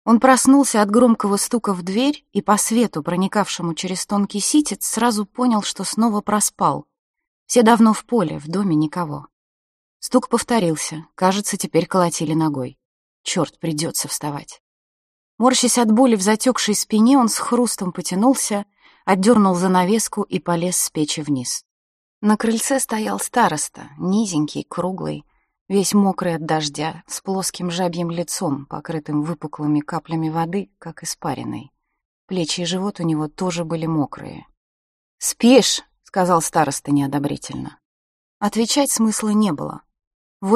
Он проснулся от громкого стука в дверь и по свету, проникавшему через тонкий ситец, сразу понял, что снова проспал. Все давно в поле, в доме никого. Стук повторился, кажется, теперь колотили ногой. Чёрт, придётся вставать. Морщась от боли в затёкшей спине, он с хрустом потянулся, отдёрнул занавеску и полез с печи вниз. На крыльце стоял староста, низенький, круглый, весь мокрый от дождя, с плоским жабьим лицом, покрытым выпуклыми каплями воды, как испаренной. Плечи и живот у него тоже были мокрые. «Спишь?» — сказал староста неодобрительно. Отвечать смысла не было. В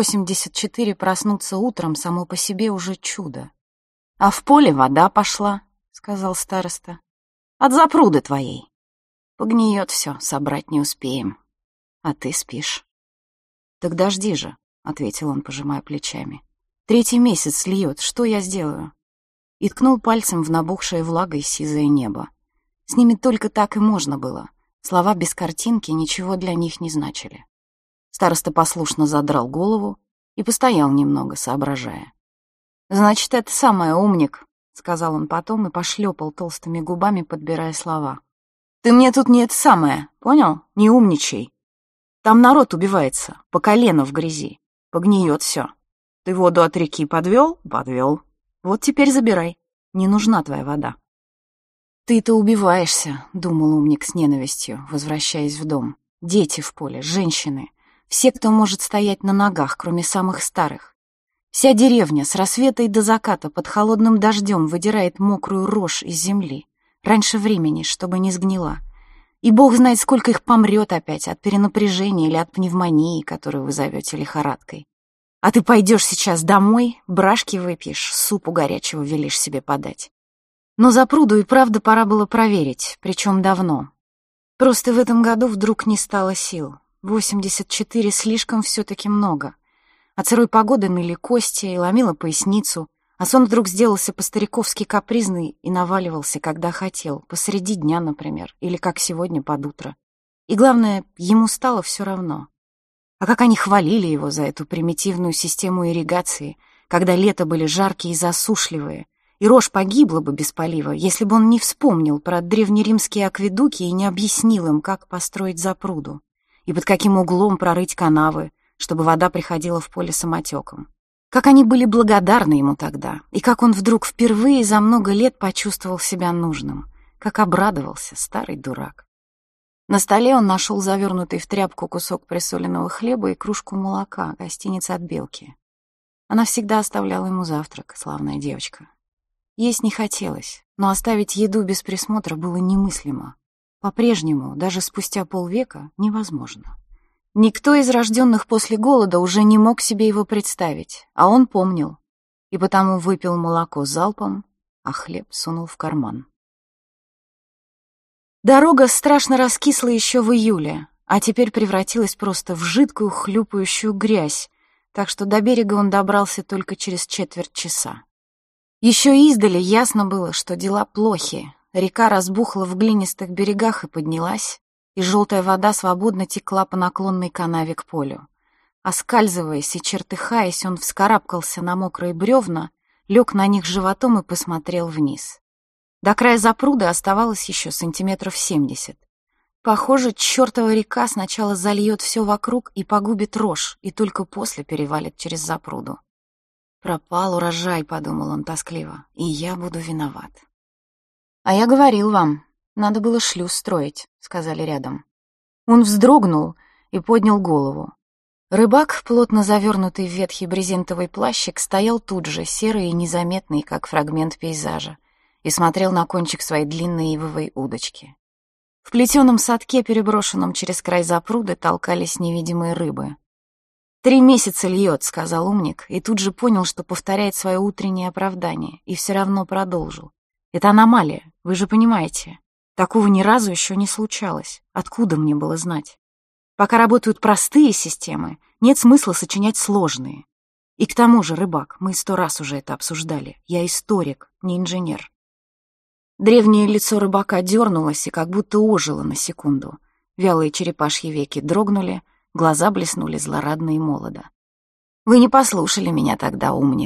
84 проснуться утром само по себе уже чудо. «А в поле вода пошла», — сказал староста. «От запруды твоей. Погниет все, собрать не успеем. А ты спишь». «Так дожди же», — ответил он, пожимая плечами. «3-й месяц льет, что я сделаю?» И ткнул пальцем в набухшее влагой сизое небо. С ними только так и можно было. Слова без картинки ничего для них не значили. Староста послушно задрал голову и постоял немного, соображая. «Значит, это самое, умник», — сказал он потом и пошлепал толстыми губами, подбирая слова. «Ты мне тут не это самое, понял? Не умничай. Там народ убивается, по колено в грязи. Погниет все. Ты воду от реки подвел? Подвел. Вот теперь забирай. Не нужна твоя вода». «Ты-то убиваешься», — думал умник с ненавистью, возвращаясь в дом. «Дети в поле, женщины. Все, кто может стоять на ногах, кроме самых старых. Вся деревня с рассвета и до заката под холодным дождем выдирает мокрую рожь из земли, раньше времени, чтобы не сгнила. И бог знает, сколько их помрет опять от перенапряжения или от пневмонии, которую вы зовете лихорадкой. А ты пойдешь сейчас домой, брашки выпьешь, супу горячего велишь себе подать. Но запруду и правда пора было проверить, причем давно. Просто в этом году вдруг не стало сил. 84 слишком все-таки много. От сырой погоды ныли кости и ломило поясницу, а сон вдруг сделался по-стариковски капризный и наваливался, когда хотел, посреди дня, например, или как сегодня под утро. И главное, ему стало все равно. А как они хвалили его за эту примитивную систему ирригации, когда лета были жаркие и засушливые, и рожь погибла бы без полива, если бы он не вспомнил про древнеримские акведуки и не объяснил им, как построить запруду, и под каким углом прорыть канавы, чтобы вода приходила в поле самотеком. Как они были благодарны ему тогда, и как он вдруг впервые за много лет почувствовал себя нужным, как обрадовался, старый дурак. На столе он нашел завернутый в тряпку кусок присоленного хлеба и кружку молока, гостиница от Белки. Она всегда оставляла ему завтрак, славная девочка. Есть не хотелось, но оставить еду без присмотра было немыслимо. По-прежнему, даже спустя полвека, невозможно. Никто из рожденных после голода уже не мог себе его представить, а он помнил, и потому выпил молоко залпом, а хлеб сунул в карман. Дорога страшно раскисла еще в июле, а теперь превратилась просто в жидкую хлюпающую грязь, так что до берега он добрался только через четверть часа. Еще издали ясно было, что дела плохи. Река разбухла в глинистых берегах и поднялась, и желтая вода свободно текла по наклонной канаве к полю. Оскальзываясь и чертыхаясь, он вскарабкался на мокрые бревна, лег на них животом и посмотрел вниз. До края запруды оставалось еще 70 сантиметров. Похоже, чертова река сначала зальет все вокруг и погубит рожь, и только после перевалит через запруду. «Пропал урожай», — подумал он тоскливо, — «и я буду виноват». «А я говорил вам, надо было шлюз строить», — сказали рядом. Он вздрогнул и поднял голову. Рыбак, плотно завернутый в ветхий брезентовый плащик, стоял тут же, серый и незаметный, как фрагмент пейзажа, и смотрел на кончик своей длинной ивовой удочки. В плетеном садке, переброшенном через край запруды, толкались невидимые рыбы. 3 месяца льет», — сказал умник, и тут же понял, что повторяет свое утреннее оправдание, и все равно продолжил. «Это аномалия, вы же понимаете. Такого ни разу еще не случалось. Откуда мне было знать? Пока работают простые системы, нет смысла сочинять сложные. И к тому же, рыбак, мы 100 раз уже это обсуждали. Я историк, не инженер». Древнее лицо рыбака дернулось и как будто ожило на секунду. Вялые черепашьи веки дрогнули, глаза блеснули злорадно и молодо. «Вы не послушали меня тогда, умник.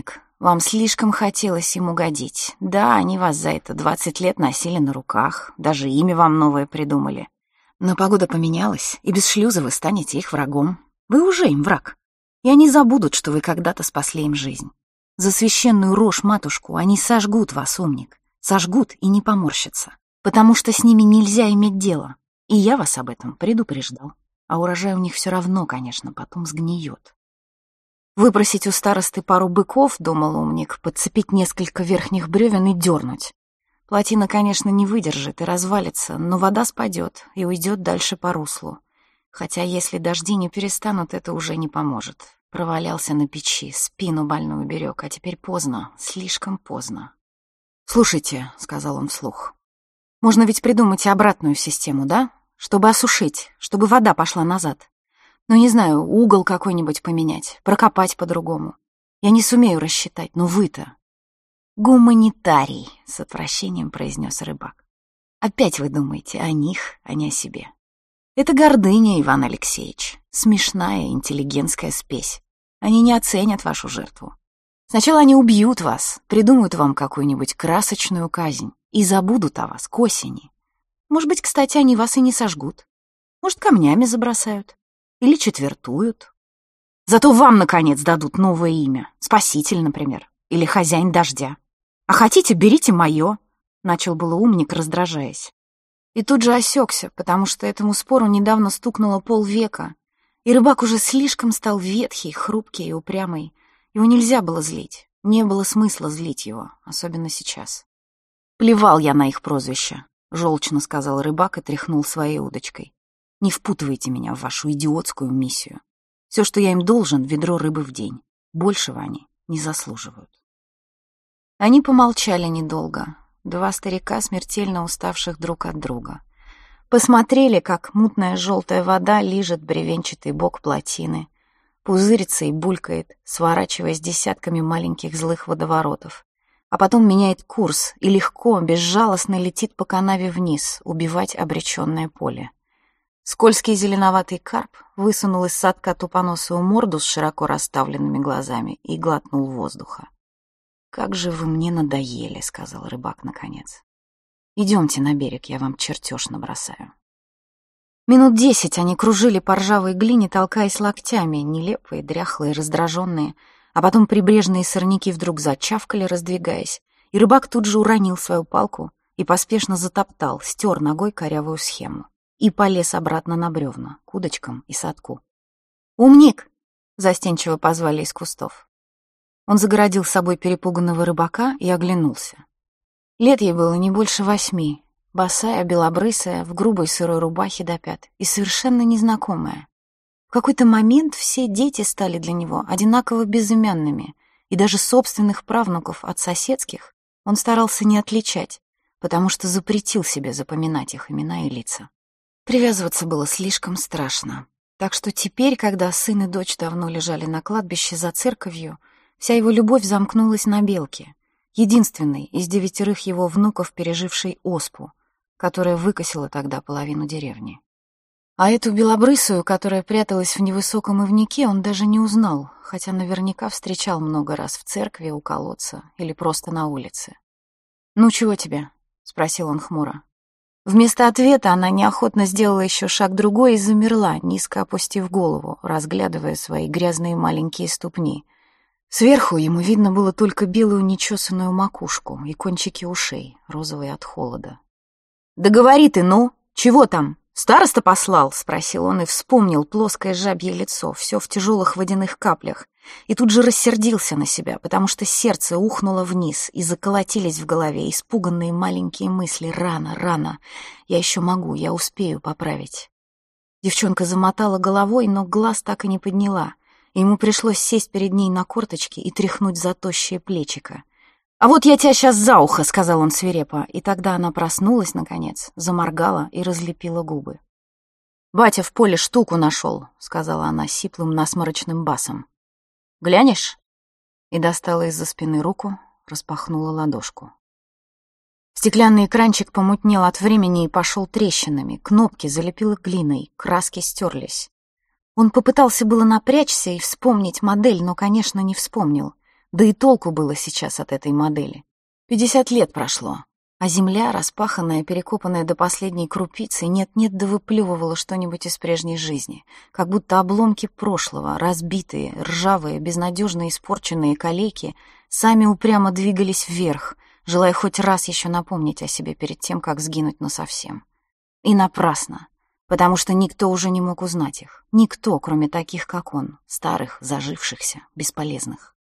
Вам слишком хотелось им угодить. Да, они вас за это 20 лет носили на руках, даже имя вам новое придумали. Но погода поменялась, и без шлюза вы станете их врагом. Вы уже им враг. И они забудут, что вы когда-то спасли им жизнь. За священную рожь-матушку они сожгут вас, умник. Сожгут и не поморщатся. Потому что с ними нельзя иметь дело. И я вас об этом предупреждал. А урожай у них все равно, конечно, потом сгниет. Выпросить у старосты пару быков, думал умник, подцепить несколько верхних бревен и дернуть. Плотина, конечно, не выдержит и развалится, но вода спадет и уйдет дальше по руслу. Хотя если дожди не перестанут, это уже не поможет. Провалялся на печи, спину больную берег, а теперь поздно, слишком поздно. «Слушайте», — сказал он вслух, — «можно ведь придумать и обратную систему, да? Чтобы осушить, чтобы вода пошла назад. Ну, не знаю, угол какой-нибудь поменять, прокопать по-другому. Я не сумею рассчитать, но вы-то...» «Гуманитарий», — с отвращением произнес рыбак. «Опять вы думаете о них, а не о себе. Это гордыня, Иван Алексеевич, смешная интеллигентская спесь. Они не оценят вашу жертву. Сначала они убьют вас, придумают вам какую-нибудь красочную казнь и забудут о вас к осени. Может быть, кстати, они вас и не сожгут. Может, камнями забросают или четвертуют. Зато вам, наконец, дадут новое имя. Спаситель, например, или хозяин дождя. А хотите, берите мое, — начал было умник, раздражаясь. И тут же осекся, потому что этому спору недавно стукнуло полвека, и рыбак уже слишком стал ветхий, хрупкий и упрямый. Его нельзя было злить, не было смысла злить его, особенно сейчас. «Плевал я на их прозвища», — желчно сказал рыбак и тряхнул своей удочкой. «Не впутывайте меня в вашу идиотскую миссию. Все, что я им должен, — ведро рыбы в день. Большего они не заслуживают». Они помолчали недолго, два старика, смертельно уставших друг от друга. Посмотрели, как мутная желтая вода лижет бревенчатый бок плотины, пузырится и булькает, сворачиваясь десятками маленьких злых водоворотов, а потом меняет курс и легко, безжалостно летит по канаве вниз, убивать обреченное поле. Скользкий зеленоватый карп высунул из садка тупоносую морду с широко расставленными глазами и глотнул воздуха. «Как же вы мне надоели», — сказал рыбак наконец. «Идемте на берег, я вам чертеж набросаю». Минут 10 они кружили по ржавой глине, толкаясь локтями, нелепые, дряхлые, раздраженные, а потом прибрежные сорняки вдруг зачавкали, раздвигаясь, и рыбак тут же уронил свою палку и поспешно затоптал, стер ногой корявую схему и полез обратно на бревна, к удочкам и садку. «Умник!» — застенчиво позвали из кустов. Он загородил собой перепуганного рыбака и оглянулся. Лет ей было не больше 8, босая, белобрысая, в грубой сырой рубахе до пят и совершенно незнакомая. В какой-то момент все дети стали для него одинаково безымянными, и даже собственных правнуков от соседских он старался не отличать, потому что запретил себе запоминать их имена и лица. Привязываться было слишком страшно, так что теперь, когда сын и дочь давно лежали на кладбище за церковью, вся его любовь замкнулась на Белке, единственной из 9 его внуков, пережившей оспу, которая выкосила тогда половину деревни. А эту белобрысую, которая пряталась в невысоком ивнике, он даже не узнал, хотя наверняка встречал много раз в церкви, у колодца или просто на улице. «Ну, чего тебе?» — спросил он хмуро. Вместо ответа она неохотно сделала еще шаг другой и замерла, низко опустив голову, разглядывая свои грязные маленькие ступни. Сверху ему видно было только белую нечесанную макушку и кончики ушей, розовые от холода. «Да говори ты, ну! Чего там? Староста послал?» — спросил он и вспомнил плоское жабье лицо, все в тяжелых водяных каплях, и тут же рассердился на себя, потому что сердце ухнуло вниз, и заколотились в голове испуганные маленькие мысли: «Рано, рано! Я еще могу, я успею поправить». Девчонка замотала головой, но глаз так и не подняла, и ему пришлось сесть перед ней на корточки и тряхнуть за тощее плечико. «А вот я тебя сейчас за ухо», — сказал он свирепо, и тогда она проснулась, наконец, заморгала и разлепила губы. «Батя в поле штуку нашел», — сказала она сиплым насморочным басом. «Глянешь?» И достала из-за спины руку, распахнула ладошку. Стеклянный экранчик помутнел от времени и пошел трещинами, кнопки залепило глиной, краски стерлись. Он попытался было напрячься и вспомнить модель, но, конечно, не вспомнил. Да и толку было сейчас от этой модели. 50 лет прошло, а земля, распаханная, перекопанная до последней крупицы, нет-нет да выплевывала что-нибудь из прежней жизни, как будто обломки прошлого, разбитые, ржавые, безнадежно испорченные калеки, сами упрямо двигались вверх, желая хоть раз еще напомнить о себе перед тем, как сгинуть насовсем. И напрасно, потому что никто уже не мог узнать их. Никто, кроме таких, как он, старых, зажившихся, бесполезных.